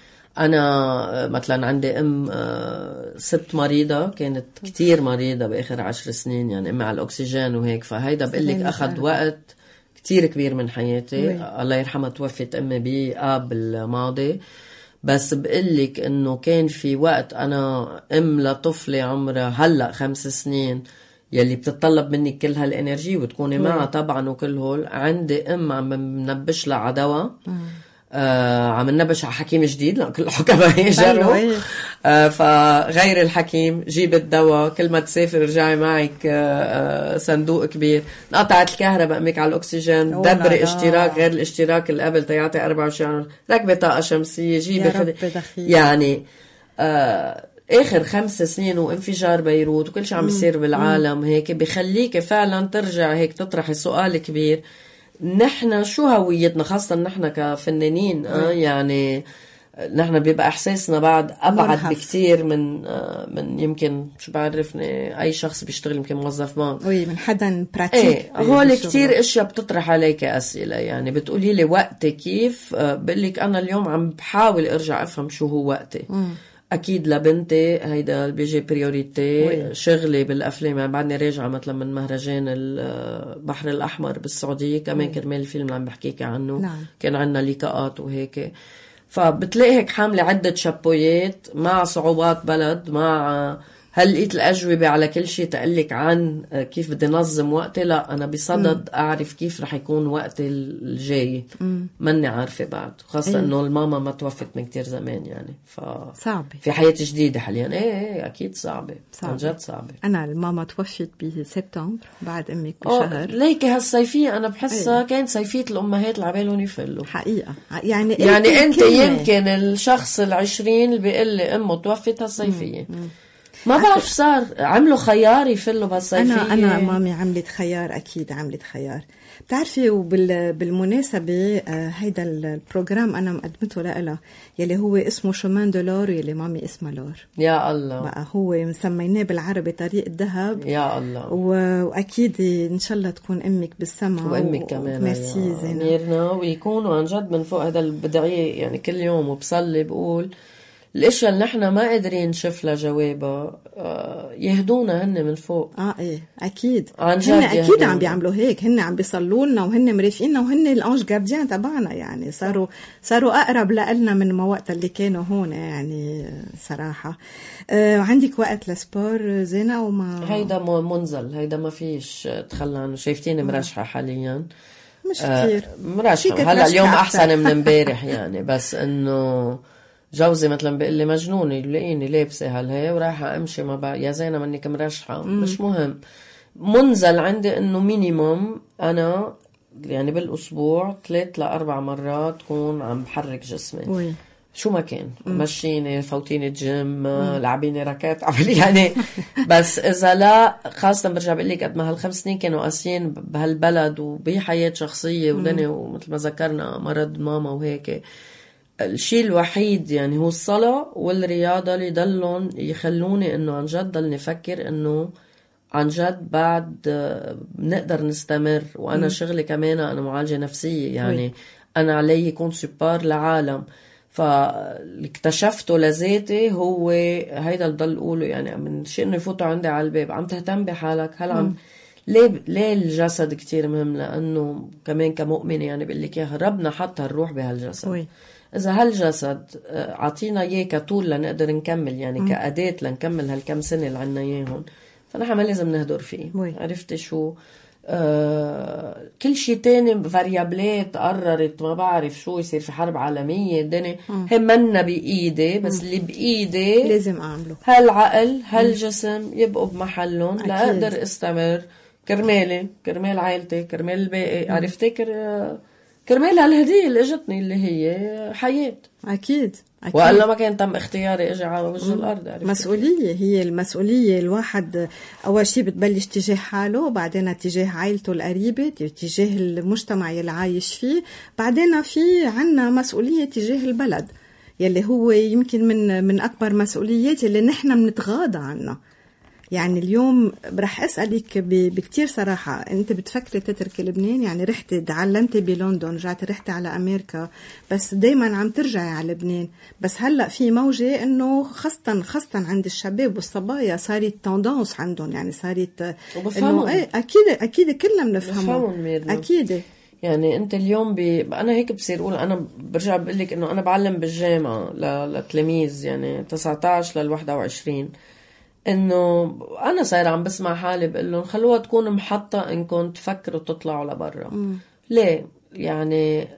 أنا مثلا عندي أم آه ست مريضة، كانت كتير مريضة بآخر عشر سنين، يعني أمي على الأكسجين وهيك، فهيدا بقلك أخذ وقت كتير كبير من حياتي. وي. الله يرحمها توفت أمي بآب الماضي، بس بقلك انه كان في وقت انا ام لطفلة عمرها هلأ خمس سنين يلي بتطلب منك كل هالانرجي وتكوني معها طبعا وكل هول. عندي ام عم منبش لها عدوى، آه عم ننبش على حكيم جديد لأن كل الحكماء يجروا، آه فغير الحكيم جيب الدواء، كل ما تسافر رجعي معك آه صندوق كبير. نقطعت الكهرباء امك على الاكسجين، دبري اشتراك غير الاشتراك اللي قبل تيعطي أربعة وعشرين، ركبي طاقة شمسية، جيبي خد... يعني آه اخر خمس سنين وانفجار بيروت وكل شيء عم بيصير بالعالم هيك بخليك فعلا ترجع هيك تطرحي سؤال كبير، نحن شو هويتنا، خاصة نحن كفنانين. آه يعني نحن بيبقى احساسنا بعد ابعد بكتير من آه من يمكن شو بعرفني اي شخص بيشتغل يمكن موظف بنك. وي من حدا براتيك. ايه هول كتير اشياء بتطرح عليك اسئله، يعني بتقولي لي وقتي كيف، آه بقلك انا اليوم عم بحاول ارجع افهم شو هو وقتي. م. اكيد لبنتي هيدا بيجي بريوريتي، شغلي بالافلام، يعني بعدني راجعه مثلا من مهرجان البحر الاحمر بالسعوديه كمان كرمال الفيلم اللي عم بحكيك عنه. نعم. كان عندنا لقاءات وهيك، فبتلاقي هيك حامله عده شابويات مع صعوبات بلد، مع هل لقيت الأجوبة على كل شيء تقلك عن كيف بدي نظم وقتي؟ لا أنا بصدد م. أعرف كيف رح يكون وقتي الجاي، ماني عارفة بعد، خاصة إيه؟ إنه الماما ما توفت من كتير زمان، يعني ف صعبة في حياة جديدة حاليا. إيه إيه أكيد صعبة، عن جد صعبة. أنا الماما توفت بسبتمبر بعد أمك بشهر. ليك هالصيفية أنا بحسها إيه؟ كانت صيفية الأمهات اللي عبالهم يفلوا حقيقة. يعني يعني أنت يمكن الشخص العشرين اللي بيقول لي أمه توفت هالصيفية. م. م. ما بعرف صار عملوا خيار يفلوا بهالصيفية. أنا أنا مامي عملت خيار، أكيد عملت خيار. بتعرفي وبالمناسبة هيدا البروجرام أنا مقدمته لها يلي هو اسمه شمان دولار، يلي مامي اسمها لور. يا الله بقى هو مسميناه بالعربي طريق الذهب. يا الله. وأكيد إن شاء الله تكون أمك بالسما وأمك كمان. ميرسي زينب. ميرنا ويكونوا عن جد من فوق هذا البدعية، يعني كل يوم وبصلي بقول الاشياء اللي نحن ما قادرين نشوف لها جوابها يهدونا هن من فوق. اه ايه اكيد عن جد هن اكيد عم بيعملوا هيك، هن عم بيصلوا لنا وهن مرافقيننا وهن الانج جارديان تبعنا، يعني صاروا صاروا اقرب لنا من ما وقت اللي كانوا هون، يعني صراحه. آه عندك وقت لسبور زينة؟ وما هيدا منزل، هيدا ما فيش تخلى عنه. شايفتيني مرشحه حاليا، مش كتير آه مرشحه هلا اليوم احسن من امبارح يعني، بس انه جوزي مثلا بيقول لي مجنونة لقيني لابسة هالهي ورايحة امشي ما بقى يا زينة منك مرشحة. مش مهم، منزل عندي انه مينيموم انا يعني بالاسبوع ثلاث لاربع مرات تكون عم بحرك جسمي. وي. شو ما كان، مشيني، فوتيني الجيم، لعبيني راكات، عملي يعني. بس إذا لا، خاصة برجع بقول لك قد ما هالخمس سنين كانوا قاسيين بهالبلد وبحياة شخصية ودنيا، ومثل ما ذكرنا مرض ماما وهيك. الشيء الوحيد يعني هو الصلاة والرياضة اللي ضلهم يخلوني إنه عن جد ضل نفكر إنه عن جد بعد بنقدر نستمر. وأنا م. شغلي كمان أنا معالجة نفسية، يعني وي. أنا علي يكون سوبر لعالم. فاكتشفته لذاتي هو هيدا اللي ضل أقوله، يعني من شيء إنه يفوتوا عندي على الباب. عم تهتم بحالك؟ هل عم ليه ليه الجسد كتير مهم؟ لأنه كمان كمؤمنة يعني بقول لك إياها، ربنا حط هالروح بهالجسد. وي. إذا هالجسد عطينا إياه كطول لنقدر نكمل، يعني م. كأداة لنكمل هالكم سنة اللي عنا إياهم، فنحن ما لازم نهدر فيه. وي. عرفت شو؟ آه كل شيء تاني فاريابلات قررت ما بعرف شو يصير في حرب عالمية الدنيا هم منا بإيدي، بس م. اللي بإيدي لازم أعمله. هالعقل هالجسم يبقوا بمحلهم لأقدر استمر كرمالي، كرمال عائلتي، كرمال الباقي. عرفتي؟ كر... كرمال هالهدية اللي اجتني اللي هي حياة. أكيد, أكيد. وإلا ما كان تم اختياري اجي على وجه الأرض. عرفتي؟ مسؤولية، هي المسؤولية. الواحد أول شيء بتبلش تجاه حاله، وبعدين تجاه عائلته القريبة، تجاه المجتمع اللي عايش فيه، بعدين في عنا مسؤولية تجاه البلد يلي هو يمكن من من أكبر مسؤوليات اللي نحن بنتغاضى عنها. يعني اليوم رح أسألك بكتير صراحة، أنت بتفكري تترك لبنان؟ يعني رحتي تعلمتي بلندن، رجعتي رحتي على أمريكا، بس دايما عم ترجعي على لبنان. بس هلأ في موجة إنه خاصة خاصة عند الشباب والصبايا صارت تندنس عندهم، يعني صارت إنه إيه أكيد أكيد كلنا بنفهمه أكيد. يعني أنت اليوم ب... أنا هيك بصير أقول، أنا برجع بقولك إنه أنا بعلم بالجامعة لتلاميذ يعني تسعة عشر للواحد وعشرين، إنه أنا صاير عم بسمع حالي بقول لهم خلوها تكون محطة إنكم تفكروا تطلعوا لبرا. ليه؟ يعني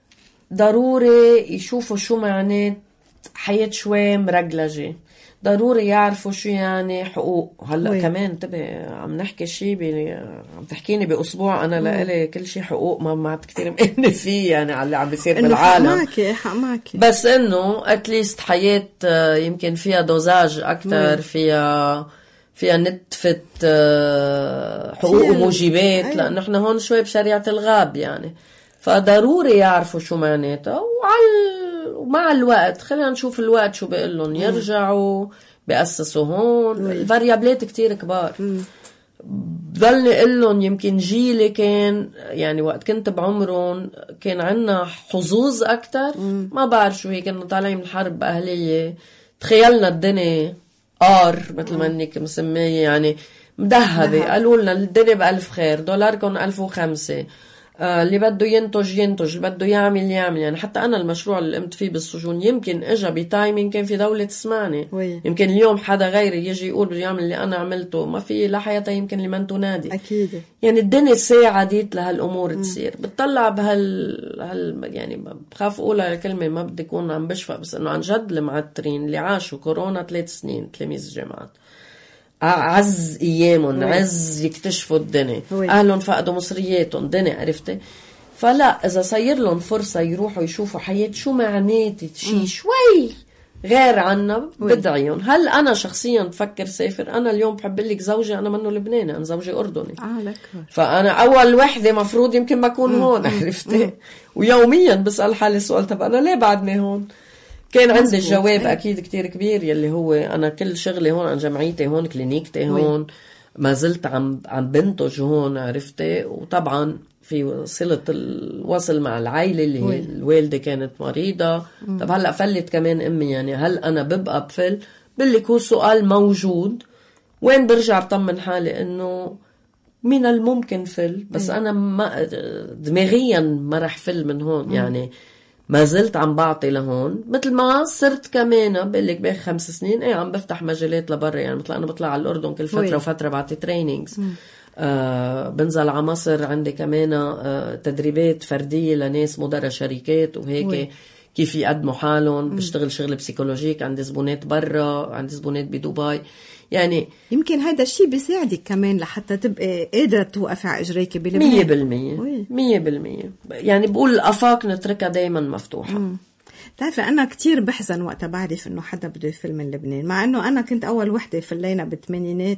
ضروري يشوفوا شو معنات حياة شوي مرجلجة، ضروري يعرفوا شو يعني حقوق. هلأ وي. كمان انتبه عم نحكي شيء بي... عم تحكيني بأسبوع أنا لقلي كل شيء حقوق ما ما كتير مقني فيه، يعني على اللي عم بيصير بالعالم. حق معك حق معك، بس إنه أتليست حياة يمكن فيها دوزاج أكتر، وي. فيها فيها نتفة حقوق وموجبات. أيوة. لأنه إحنا هون شوي بشريعة الغاب يعني، فضروري يعرفوا شو معناتها. وعلى ومع الوقت خلينا نشوف الوقت شو بيقول لهم، يرجعوا بيأسسوا هون. الفاريابلات كتير كبار. بضلني اقول لهم يمكن جيلي كان يعني وقت كنت بعمرهم كان عنا حظوظ اكتر. ما بعرف شو هي، كنا طالعين من حرب اهليه، تخيلنا الدنيا ار مثل ما انك مسميه يعني مدهبه. قالوا لنا الدنيا بألف خير، دولاركم ألف وخمسة، آه اللي بده ينتج ينتج، اللي بده يعمل يعمل. يعني حتى أنا المشروع اللي قمت فيه بالسجون يمكن إجا بتايمين كان في دولة تسمعني. وي. يمكن اليوم حدا غيري يجي يقول بده يعمل اللي أنا عملته، ما في لا حياة يمكن لمن تنادي. أكيد. يعني الدنيا ساعدت لهالأمور م. تصير. بتطلع بهال هال يعني بخاف أقولها الكلمة ما بدي أكون عم بشفق، بس إنه عن جد المعترين اللي عاشوا كورونا ثلاث سنين تلاميذ الجامعات عز ايامهم، عز يكتشفوا الدنيا، اهلهم فقدوا مصرياتهم دنيا. عرفتي؟ فلا اذا صير لهم فرصه يروحوا يشوفوا حياه شو معناتي شيء شوي غير عنا بدعيهم. هل انا شخصيا بفكر سافر؟ انا اليوم بحب لك زوجي انا منه لبناني، انا زوجي اردني. اه لك. فانا اول وحده مفروض يمكن ما اكون هون. عرفتي؟ ويوميا بسال حالي سؤال، طب انا ليه بعد ما هون؟ كان عندي الجواب أكيد كتير كبير، يلي هو أنا كل شغلي هون، عن جمعيتي هون، كلينيكتي هون، ما زلت عم عم بنتج هون. عرفتي؟ وطبعا في صلة الوصل مع العائلة اللي هي الوالدة كانت مريضة. مم. طب هلأ فلت كمان أمي، يعني هل أنا ببقى بفل؟ باللي هو سؤال موجود، وين برجع بطمن حالي إنه من الممكن فل، بس مم. أنا ما دماغيا ما رح فل من هون. مم. يعني ما زلت عم بعطي لهون، مثل ما صرت كمان بقلك باخر خمس سنين ايه عم بفتح مجالات لبرا. يعني مثل انا بطلع على الأردن كل فترة وي. وفترة بعطي ترينينجز. آه بنزل على مصر عندي كمان آه تدريبات فردية لناس مدراء شركات وهيك وي. كيف يقدموا حالهم. بشتغل شغل بسيكولوجيك، عندي زبونات برا، عندي زبونات بدبي. يعني يمكن هذا الشيء بيساعدك كمان لحتى تبقى قادرة توقف على إجريك بلبنان. مية بالمية مية بالمية. يعني بقول الآفاق نتركها دايما مفتوحة. مم. بتعرفي أنا كتير بحزن وقتها بعرف إنه حدا بده يفل من لبنان، مع إنه أنا كنت أول وحدة فلينا بالثمانينات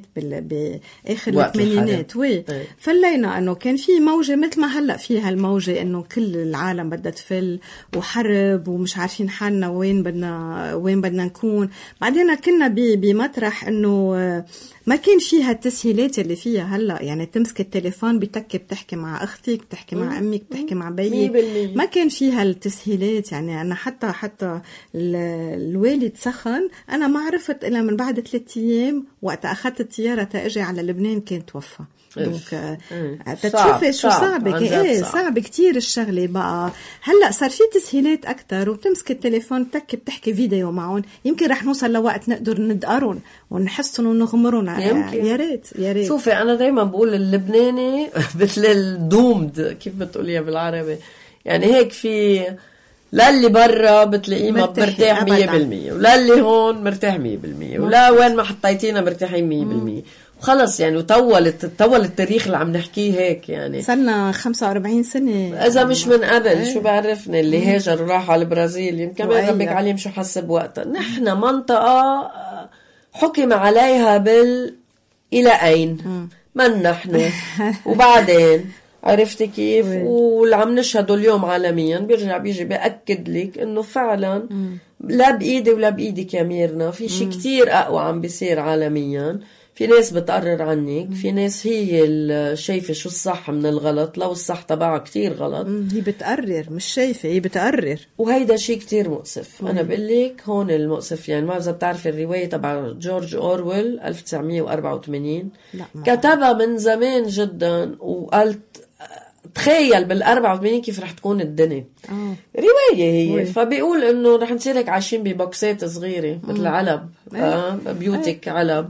بآخر الثمانينات وي فلينا إنه كان في موجة مثل ما هلأ فيها الموجة إنه كل العالم بدها تفل وحرب ومش عارفين حالنا وين بدنا وين بدنا نكون. بعدين كنا بمطرح إنه ما كان فيها التسهيلات اللي فيها هلا، يعني تمسك التليفون بتكي بتحكي مع اختك، بتحكي مع امك، بتحكي مع بيك، ما كان فيها التسهيلات. يعني انا حتى حتى الوالد سخن انا ما عرفت الا من بعد ثلاثة ايام وقت اخذت الطياره تاجي على لبنان كان توفى. دونك تشوفي شو صعب ايه صعب كتير الشغله. بقى هلا صار في تسهيلات اكثر وبتمسك التليفون تك بتحكي فيديو معهم، يمكن رح نوصل لوقت نقدر ندقرهم ونحسن ونغمرهم. يا ريت يا ريت. شوفي انا دايما بقول اللبناني مثل الدومد كيف بتقوليها بالعربي، يعني هيك في لا اللي برا بتلاقيه مرتاح مية بالمية ولا اللي هون مرتاح مية بالمية ولا وين ما حطيتينا مرتاحين مية بالمية وخلص. يعني وطولت طول التاريخ اللي عم نحكيه هيك، يعني صرنا خمسة وأربعين سنة إذا مش من قبل. ايه. شو بعرفني اللي هاجر وراح على البرازيل يمكن كمان ربك عليهم شو حسب وقتها. نحن منطقة حكم عليها بال إلى أين من نحن وبعدين عرفتي كيف. واللي عم نشهده اليوم عالميا بيرجع بيجي بأكد لك إنه فعلا لا بإيدي ولا بإيدك يا ميرنا في شيء كتير أقوى عم بيصير عالميا. في ناس بتقرر عنك، في ناس هي الشايفة شو الصح من الغلط لو الصح تبعها كتير غلط. هي بتقرر مش شايفة، هي بتقرر، وهيدا شيء كتير مؤسف. مم. أنا بقلك هون المؤسف. يعني ما إذا بتعرف الرواية تبع جورج أورويل ألف وتسعمية وأربعة وثمانين كتبها من زمان جدا وقالت تخيل بالأربعة وثمانين كيف رح تكون الدنيا. آه. رواية هي. وي. فبيقول إنه رح نصير هيك عايشين ببوكسات صغيرة مثل علب. آه. بيوتك أيه. علب.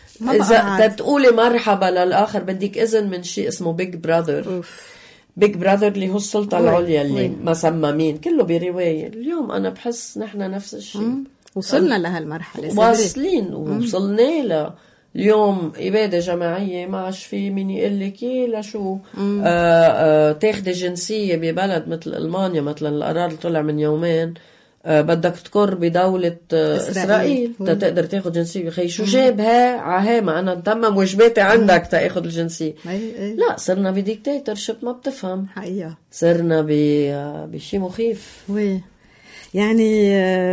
إذا تقولي مرحبا للآخر بدك إذن من شيء اسمه بيج براذر. بيج براذر اللي هو السلطة العليا اللي ما سمامين كله برواية. اليوم أنا بحس نحن نفس الشيء. وصلنا أن... لهالمرحلة واصلين ووصلنا له. اليوم إبادة جماعية ما عاش في مين يقول لك لا شو آه آه تاخدي جنسية ببلد مثل ألمانيا مثلا. القرار اللي طلع من يومين آه بدك تكر بدولة آه إسرائيل تقدر تاخد جنسية. خي شو جابها عهامة أنا تمم واجباتي عندك تاخد الجنسية. لا صرنا بديكتاتورشيب ما بتفهم حقيقة. صرنا بشي مخيف. وي يعني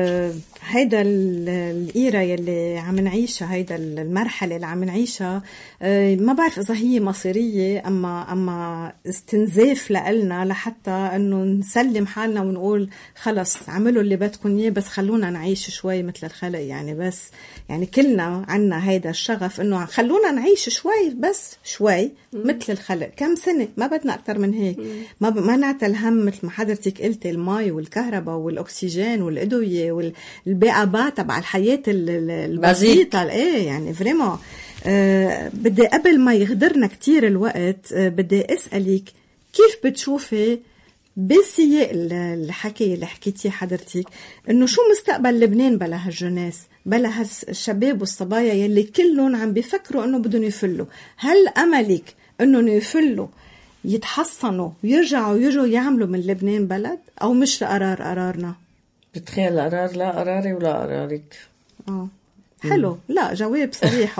هيدا الإيرا يلي عم نعيشها، هيدا المرحلة اللي عم نعيشها ما بعرف إذا هي مصيرية أما أما استنزاف لنا لحتى إنه نسلم حالنا ونقول خلص عملوا اللي بدكم إياه بس خلونا نعيش شوي مثل الخلق. يعني بس يعني كلنا عنا هيدا الشغف إنه خلونا نعيش شوي بس شوي مثل الخلق. كم سنة ما بدنا أكتر من هيك. ما ما نعتل هم مثل ما حضرتك قلتي الماء والكهرباء والأكسجين والأدوية والبيئة تبع الحياة البسيطة. إيه يعني فريمون أه بدي قبل ما يغدرنا كتير الوقت أه بدي أسألك كيف بتشوفي بسياق الحكي اللي حكيتيه حضرتك إنه شو مستقبل لبنان بلا هالجناس بلا هالشباب والصبايا يلي كلهم عم بيفكروا إنه بدهم يفلوا؟ هل أملك إنه يفلوا يتحصنوا ويرجعوا يجوا يعملوا من لبنان بلد أو مش قرار قرارنا؟ بتخيل قرار لا قراري ولا قرارك. اه حلو. لا جواب صريح.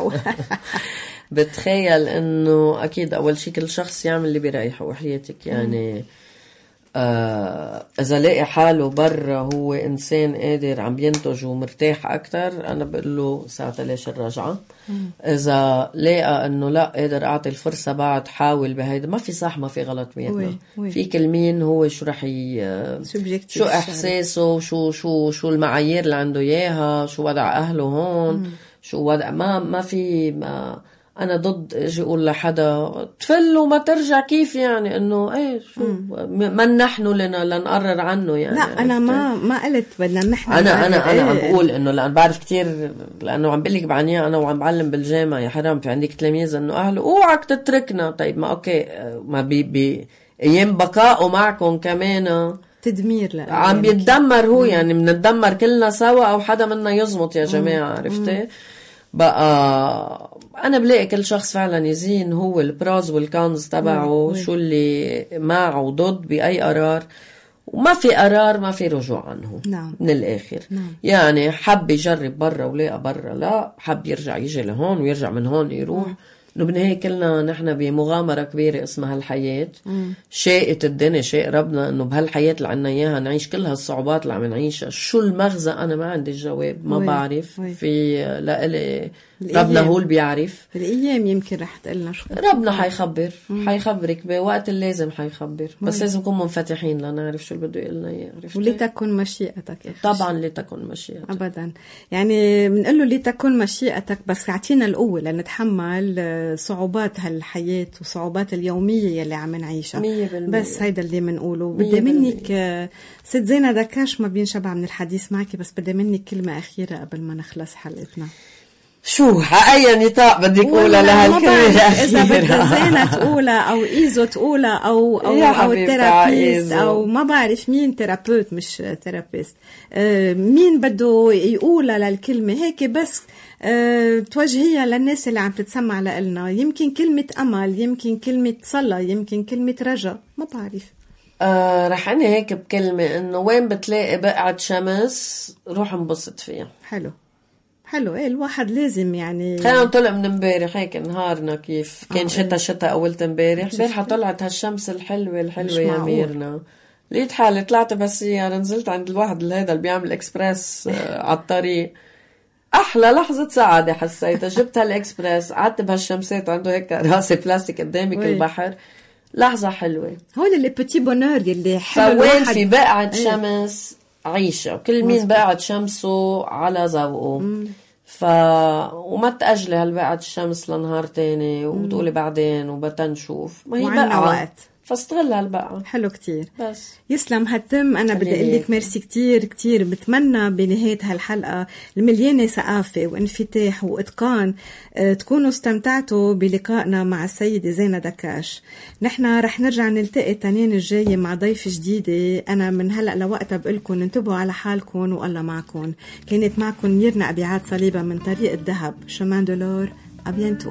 بتخيل انه اكيد اول شيء كل شخص يعمل اللي بيريحه وحياتك. يعني آه اذا لاقي حاله برا هو انسان قادر عم ينتج ومرتاح اكتر انا بقول له ساعتها ليش الرجعه. اذا لاقى انه لا قادر اعطي الفرصه بعد حاول بهيدا ما في صح ما في غلط بيدنا. في كل مين هو شو رح ي... شو احساسه شو شو شو المعايير اللي عنده اياها شو وضع اهله هون. مم. شو وضع ما ما في ما انا ضد اجي اقول لحدا تفل وما ترجع. كيف يعني انه ايه شو من نحن لنا لنقرر عنه؟ يعني لا انا ما ما قلت بدنا نحن. انا انا انا عم بقول انه لان بعرف كتير لانه عم بقول لك بعنيها انا وعم بعلم بالجامعه يا حرام في عندك تلاميذ انه اهله اوعك تتركنا. طيب ما اوكي ما بي بي ايام بقائه معكم كمان تدمير لا عم بيتدمر هو. يعني بنتدمر كلنا سوا او حدا منا يزمط يا جماعه. عرفتي بقى أنا بلاقي كل شخص فعلا يزين هو البراز والكانز تبعه شو اللي معه وضد بأي قرار وما في قرار، ما في رجوع عنه. نعم. من الآخر. نعم. يعني حب يجرب برا ولاقى برا لا، حب يرجع يجي لهون ويرجع من هون يروح. مم. انه بالنهاية كلنا نحن بمغامرة كبيرة اسمها الحياة. شاءت الدنيا شاء ربنا انه بهالحياة اللي عنا اياها نعيش كل هالصعوبات اللي عم نعيشها. شو المغزى؟ انا ما عندي الجواب، ما وي. بعرف وي. في لإلي ربنا هو اللي بيعرف. الايام يمكن رح تقلنا شو ربنا حيخبر. مم. حيخبرك بوقت اللازم حيخبر. بس لازم نكون منفتحين لنعرف شو اللي بده يقلنا اياه. ولتكن مشيئتك. طبعا لتكن مشيئتك ابدا. يعني بنقول له لتكن مشيئتك، بس اعطينا القوه لنتحمل صعوبات هالحياة وصعوبات اليومية اللي عم نعيشها. بس هيدا اللي منقوله. بدي منك ست زينة دكاش، ما بينشبع من الحديث معك، بس بدي منك كلمة أخيرة قبل ما نخلص حلقتنا. شو أي نطاق بدك قولها لهالكلمة الأخيرة؟ إذا بدها زينة تقولها أو إيزو تقولها أو أو أو الترابيست أو ما بعرف مين ترابيوت مش ترابيست، آه مين بده يقولها للكلمة هيك بس أه، توجهيها للناس اللي عم تتسمع لنا. يمكن كلمة أمل، يمكن كلمة صلاة، يمكن كلمة رجاء، ما بعرف. أه رح أنا هيك بكلمة إنه وين بتلاقي بقعة شمس روح انبسط فيها. حلو حلو. ايه الواحد لازم يعني. خلينا نطلع من امبارح هيك نهارنا كيف كان. آه شتا شتا أولت امبارح امبارح طلعت هالشمس الحلوة الحلوة يا ميرنا. لقيت حالي طلعت بس يعني نزلت عند الواحد اللي هذا اللي بيعمل اكسبرس آه على الطريق. احلى لحظه سعاده حسيتها. جبت هالاكسبرس قعدت بهالشمسات عنده هيك راسي بلاستيك قدامك البحر. لحظه حلوه. هول اللي بتي بونور اللي حلو. فوين في بقعه شمس عيشه، وكل مين بقعه شمسه على ذوقه. ف وما تأجلي هالبقعه الشمس لنهار تاني وتقولي بعدين وبتنشوف. ما هي بقعه وقت، فاستغل هالبقعة. حلو كتير. بس يسلم هتم. أنا بدي أقول لك ميرسي كتير كتير. بتمنى بنهاية هالحلقة المليانة ثقافة وانفتاح وإتقان اه تكونوا استمتعتوا بلقائنا مع السيدة زينة دكاش. نحن رح نرجع نلتقي تانين الجاية مع ضيف جديدة. أنا من هلأ لوقتها بقولكم انتبهوا على حالكم والله معكم. كانت معكم ميرنا أبيعاد صليبة من طريق الذهب شمان دولار. أبيانتو.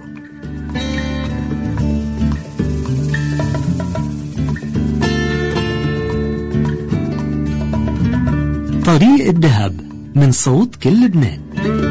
طريق الذهب من صوت كل لبنان.